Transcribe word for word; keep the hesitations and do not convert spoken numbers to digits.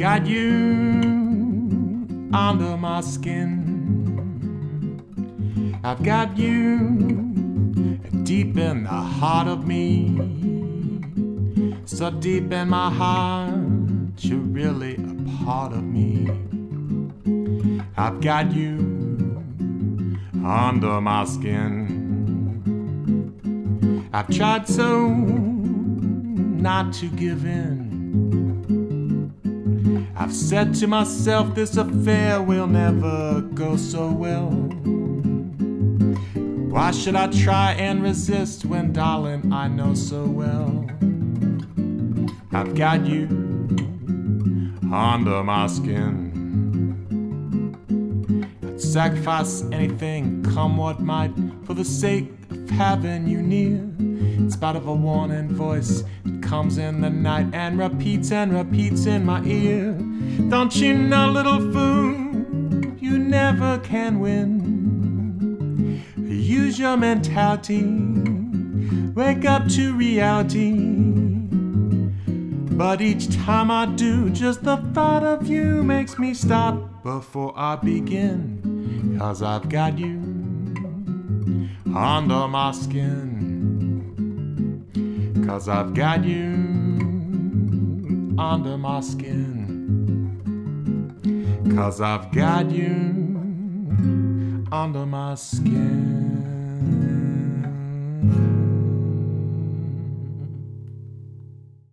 got you under my skin. I've got you deep in the heart of me. So deep in my heart, you're really a part of me. I've got you under my skin. I've tried so not to give in. I've said to myself, this affair will never go so well. Why should I try and resist when, darling, I know so well I've got you under my skin. I'd sacrifice anything, come what might, for the sake of having you near. In spite of a warning voice that comes in the night and repeats and repeats in my ear. Don't you know, little fool, you never can win. Use your mentality, wake up to reality. But each time I do, just the thought of you makes me stop before I begin. 'Cause I've got you under my skin. 'Cause I've got you under my skin. 'Cause I've got you under my skin.